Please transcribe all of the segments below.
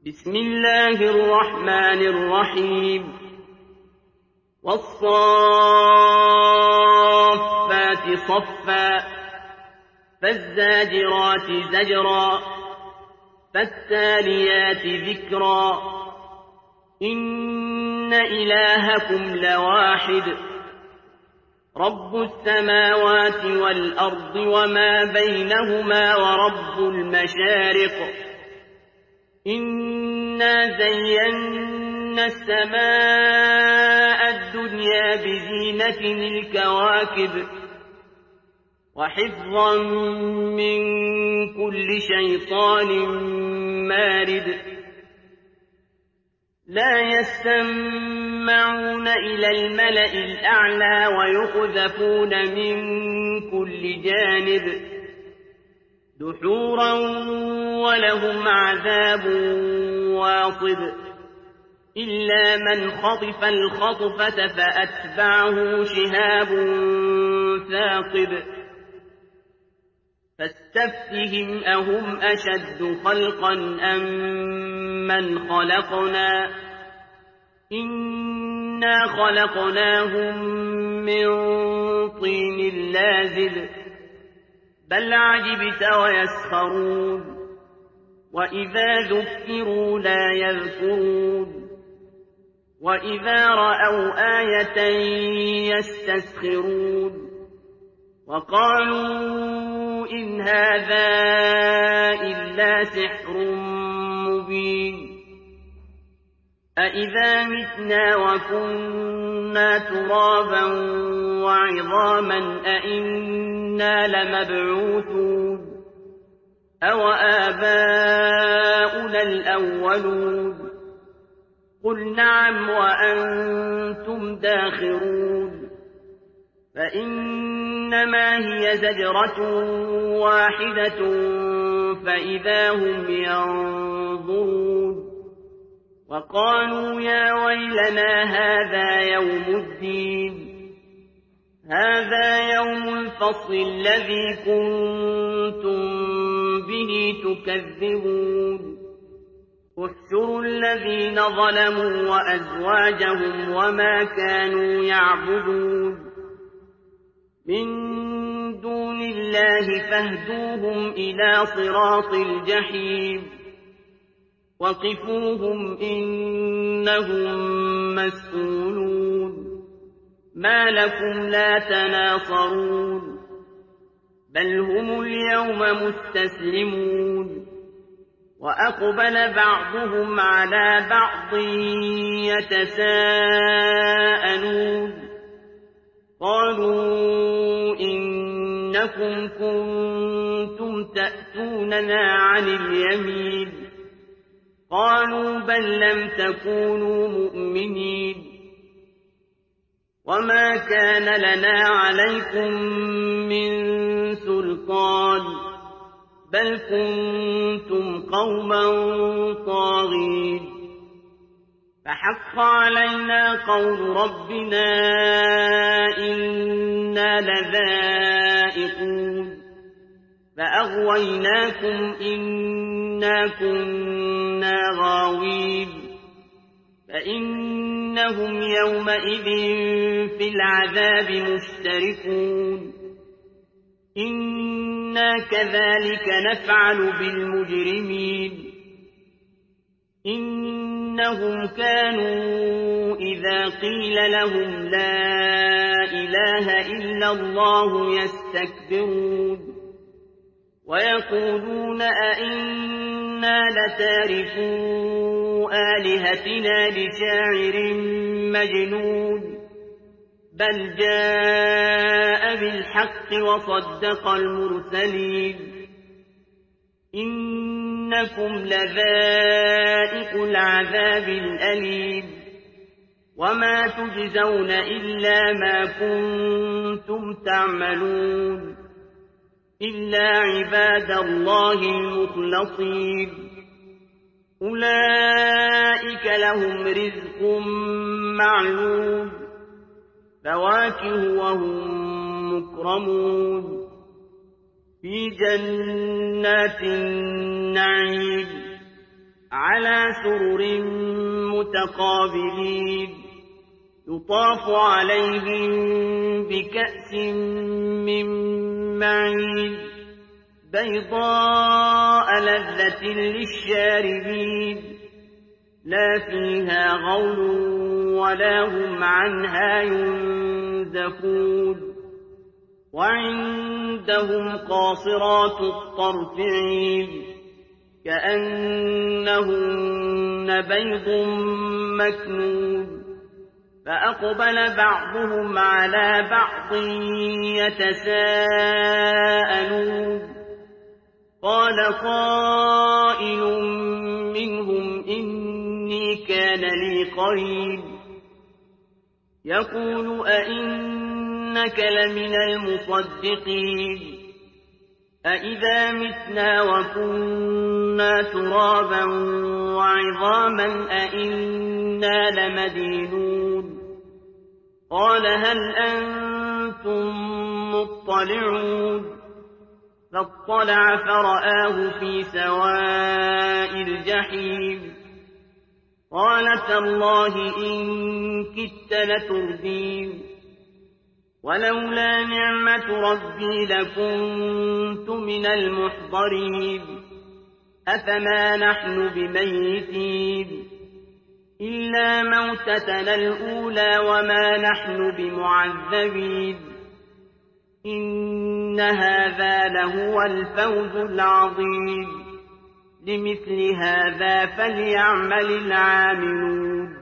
بسم الله الرحمن الرحيم والصافات صفا فالزاجرات زجرا فالتاليات ذكرا إن إلهكم لواحد رب السماوات والأرض وما بينهما ورب المشارق إنا زينا السماء الدنيا بزينة الكواكب وحفظا من كل شيطان مارد لا يستمعون إلى الملأ الأعلى ويقذفون من كل جانب دحورا ولهم عذاب واصب إلا من خطف الخطفة فأتبعه شهاب ثاقب فاستفتهم أهم أشد خلقا أم من خلقنا إنا خلقناهم من طين لازب بل عجبت ويسخرون وإذا ذكروا لا يذكرون وإذا رأوا آية يستسخرون وقالوا إن هذا إلا سحر مبين أإذا متنا وكنا ترابا وعظاما أإنا لمبعوثون أو آباؤنا الأولون قل نعم وأنتم داخرون فإنما هي زجرة واحدة فإذا هم ينظرون وقالوا يا ويلنا هذا يوم الدين هذا يوم الفصل الذي كنتم به تكذبون احشروا الذين ظلموا وأزواجهم وما كانوا يعبدون من دون الله فاهدوهم إلى صراط الجحيم وقفوهم إنهم مسئولون ما لكم لا تناصرون بل هم اليوم مستسلمون وأقبل بعضهم على بعض يتساءلون قالوا إنكم كنتم تأتوننا عن اليمين قالوا بل لم تكونوا مؤمنين وما كان لنا عليكم من سلطان بل كنتم قوما طاغين فحق علينا قول ربنا إنا لذائقون فأغويناكم إنا كنا غاوين فإنهم يومئذ في العذاب مشتركون إنا كذلك نفعل بالمجرمين إنهم كانوا إذا قيل لهم لا إله إلا الله يستكبرون ويقولون أئنا لتاركو آلهتنا لشاعر مجنون بل جاء بالحق وصدق المرسلين إنكم لذائق العذاب الأليم وما تجزون إلا ما كنتم تعملون إلا عباد الله المخلصين أولئك لهم رزق معلوم فواكه وهم مكرمون في جنات النعيم على سرر متقابلين يطاف عليهم بكأس من معين بيضاء لذة للشاربين لا فيها غول ولا هم عنها ينزفون وعندهم قاصرات الطرف عين كأنهن بيض مكنون فأقبل بعضهم على بعض يتساءلون قال قائل منهم إني كان لي قرين يقول أئنك لمن المصدقين أئذا متنا وكنا ترابا وعظاما أئنا لمدينون قال هل أنتم مطلعون فاطلع فرآه في سواء الجحيم قال تالله إن كدت لتردين ولولا نعمة ربي لكنت من المحضرين أفما نحن بميتين إلا موتتنا الأولى وما نحن بمعذبين إن هذا لهو الفوز العظيم لمثل هذا فليعمل العاملون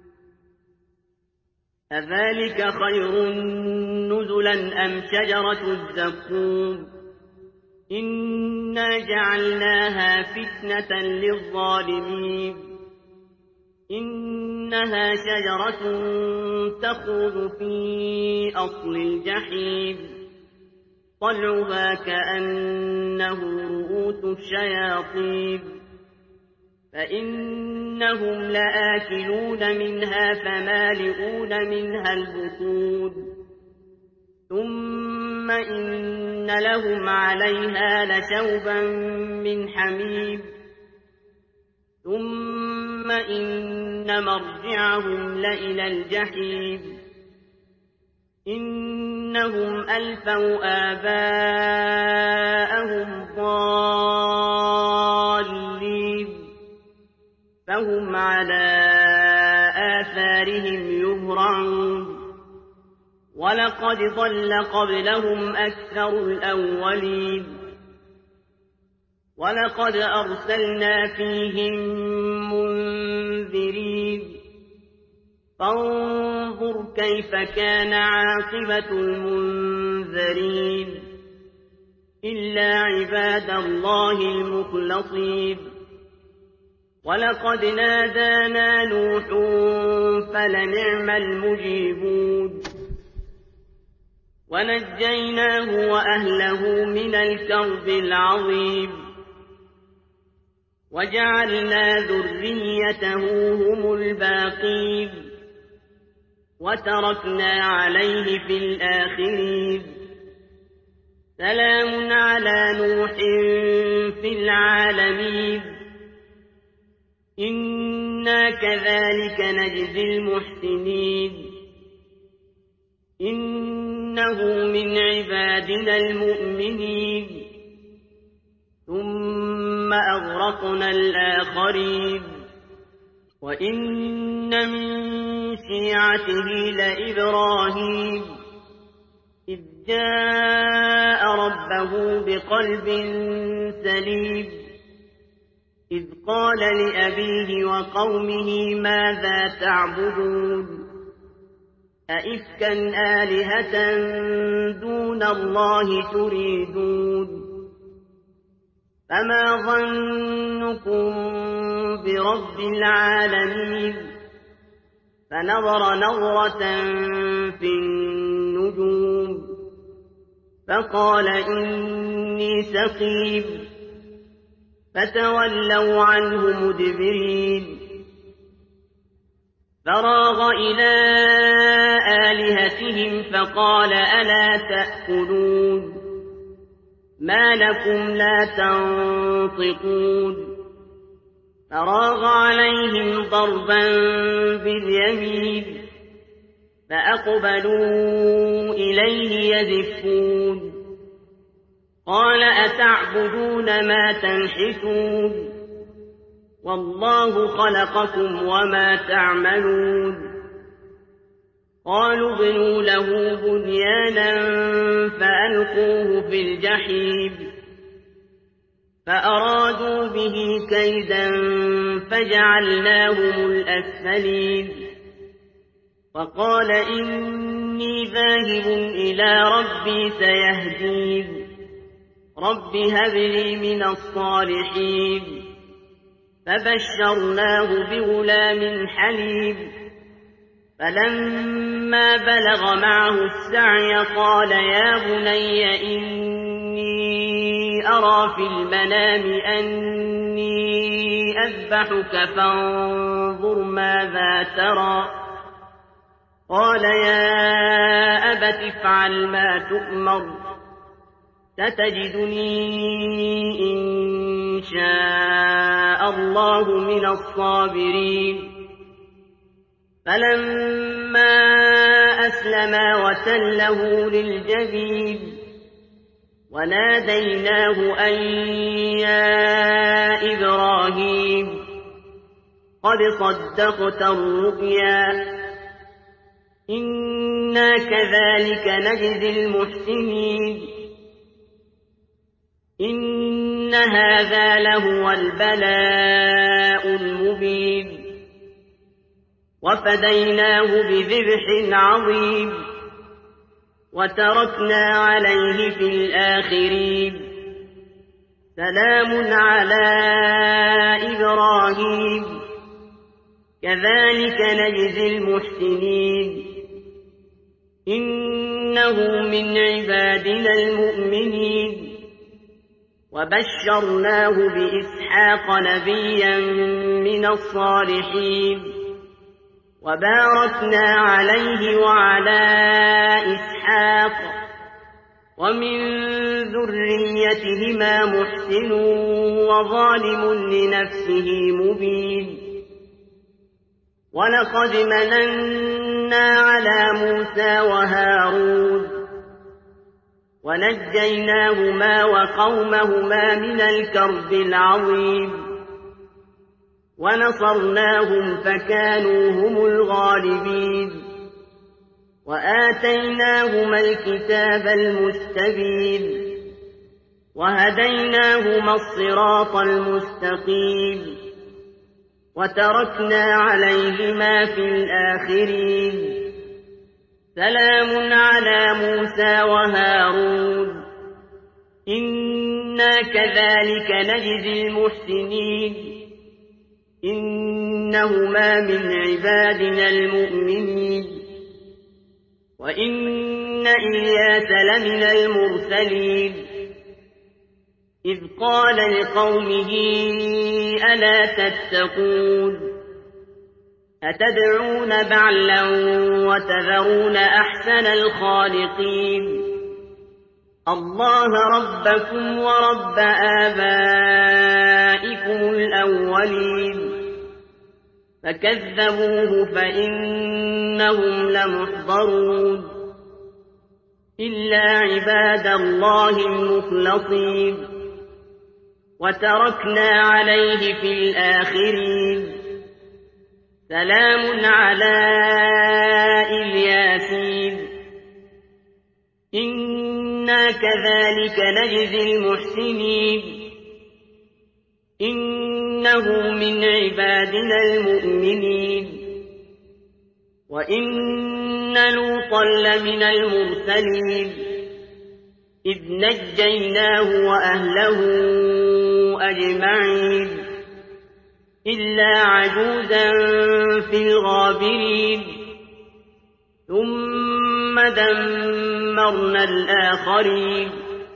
أذلك خير نزلا أم شجرة الزقوم إنا جعلناها فتنة للظالمين إنها شجرة تخرج في أصل الجحيم طلعها كأنه رؤوس الشياطين فإنهم لآكلون منها فمالئون منها البطون ثم إن لهم عليها لشوبا من حميم ثم إن مرجعهم لإلى الجحيم إنهم ألفوا آباءهم ضالين فهم على آثارهم يهرعون ولقد ضل قبلهم أكثر الأولين ولقد أرسلنا فيهم منذرين فانظر كيف كان عاقبة المنذرين إلا عباد الله المخلصين ولقد نادانا نوح فلنعم المجيبون ونجيناه وأهله من الكرب العظيم وجعلنا ذريته هم الباقين وتركنا عليه في الآخرين سلام على نوح في العالمين إنا كذلك نجزي المحسنين إنه من عبادنا المؤمنين ثم أغرقنا الآخرين وإن من شيعته لإبراهيم إذ جاء ربه بقلب سليم إذ قال لأبيه وقومه ماذا تعبدون أئفكا آلهة دون الله تريدون فما ظنكم برب العالمين فنظر نظرة في النجوم فقال إني سقيم فتولوا عنه مدبرين فراغ إلى آلهتهم فقال ألا تأكلون ما لكم لا تنطقون فراغ عليهم ضربا باليمين فأقبلوا إليه يزفون قال أتعبدون ما تنحتون والله خلقكم وما تعملون قالوا ابنوا له بنيانا فألقوه في الجحيم فأرادوا به كيدا فجعلناهم الأسفلين وقال إني ذاهب إلى ربي سيهدين رب هب لي من الصالحين فبشرناه بغلام حليم فلما بلغ معه السعي قال يا بني إني أرى في المنام أني أذبحك فانظر ماذا ترى قال يا أبت افعل ما تؤمر ستجدني إن شاء الله من الصابرين فلما أسلما وتله للجبين وناديناه أن يا إبراهيم قد صدقت الرؤيا إنا كذلك نجزي المحسنين إن هذا لهو البلاء المبين وفديناه بذبح عظيم وتركنا عليه في الآخرين سلام على إبراهيم كذلك نجزي المحسنين إنه من عبادنا المؤمنين وبشرناه بإسحاق نبيا من الصالحين وباركنا عليه وعلى إسحاق ومن ذريتهما محسن وظالم لنفسه مبين ولقد مننا على موسى وهارون ونجيناهما وقومهما من الكرب العظيم ونصرناهم فكانوا هم الغالبين وآتيناهما الكتاب المستبين وهديناهما الصراط المستقيم وتركنا عليهما في الآخرين سلام على موسى وهارون إنا كذلك نجزي المحسنين إنهما من عبادنا المؤمنين وإن إلياس لمن المرسلين إذ قال لقومه ألا تتقون أتدعون بعلا وتذرون أحسن الخالقين الله ربكم ورب آبائكم الأولين فكذبوه فإنهم لمحضرون إلا عباد الله المخلصين وتركنا عليه في الآخرين سلام على الياسين إنا كذلك نجزي المحسنين إنه من عبادنا المؤمنين وإن لوطا لمن المرسلين إذ نجيناه وأهله أجمعين إلا عجوزا في الغابرين ثم دمرنا الآخرين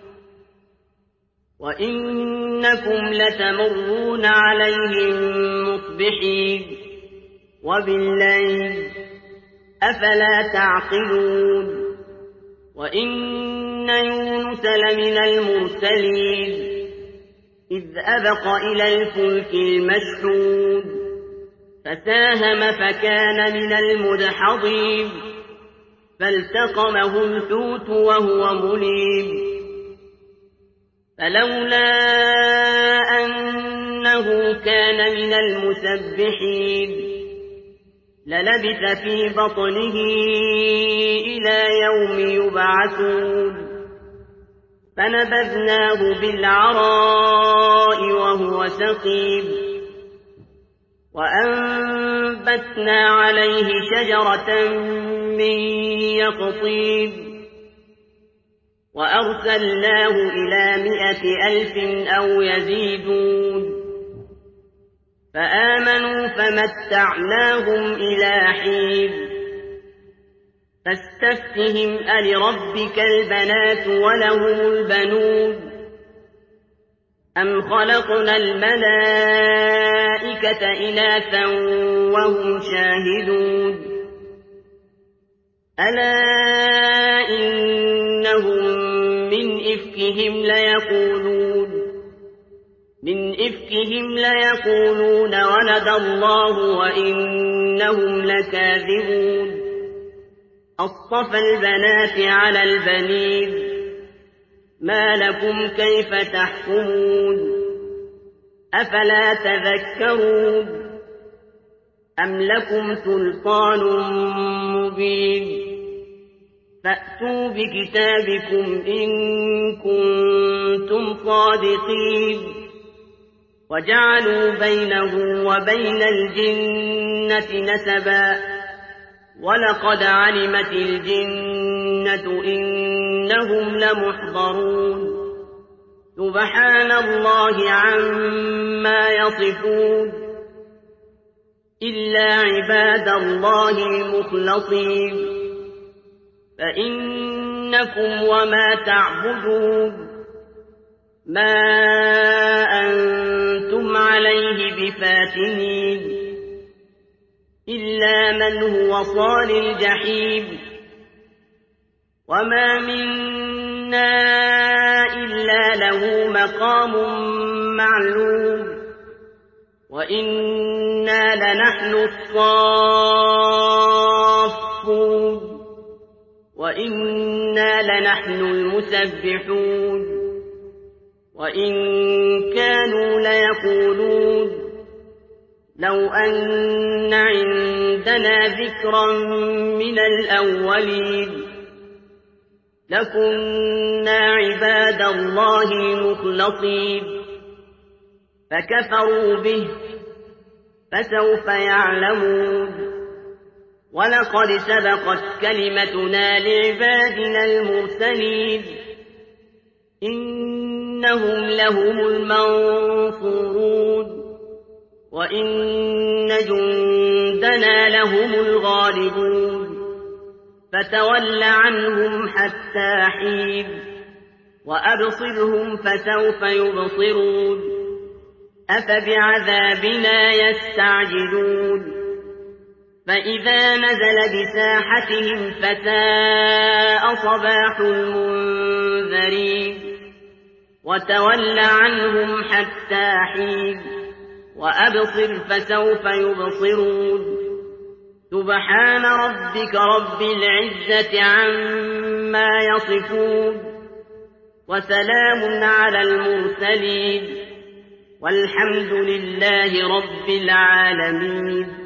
وإنكم لتمرون عليهم مصبحين وبالليل أفلا تعقلون وإن يونس لمن المرسلين إذ أبق إلى الفلك المشحون فساهم فكان من المدحضين فالتقمه الحوت وهو مليم فلولا أنه كان من المسبحين للبث في بطنه إلى يوم يبعثون فنبذناه بالعراء وهو سقيم وأنبتنا عليه شجرة من يقطين وأرسلناه إلى 100,000 أو يزيدون فآمنوا فمتعناهم إلى حين فاستفتهم ألربك البنات ولهم البنون أم خلقنا الملائكة إناثا وهم شاهدون ألا إنهم من إفكهم ليقولون ولد الله وإنهم لكاذبون أصطفى البنات على البنين ما لكم كيف تحكمون أفلا تذكرون أم لكم سلطان مبين فأتوا بكتابكم إن كنتم صادقين وجعلوا بينه وبين الجنة نسبا ولقد علمت الجنة إنهم لمحضرون سبحان الله عما يصفون إلا عباد الله المخلصين فإنكم وما تعبدون ما أنتم عليه بفاتنين إلا من هو صال الجحيم وما منا إلا له مقام معلوم وإنا لنحن الصافون وإنا لنحن المسبحون وإن كانوا ليقولون لو أن عندنا ذكرا من الأولين لكنا عباد الله المخلصين فكفروا به فسوف يعلمون ولقد سبقت كلمتنا لعبادنا المرسلين إنهم لهم المنصورون وإن جندنا لهم الغالبون فتول عنهم حتى حين وأبصرهم فسوف يبصرون أفبعذابنا يستعجلون فإذا نزل بساحتهم فساء صباح المنذرين وتول عنهم حتى حين وأبصر فسوف يبصرون سبحان ربك رب العزة عما يصفون وسلام على المرسلين والحمد لله رب العالمين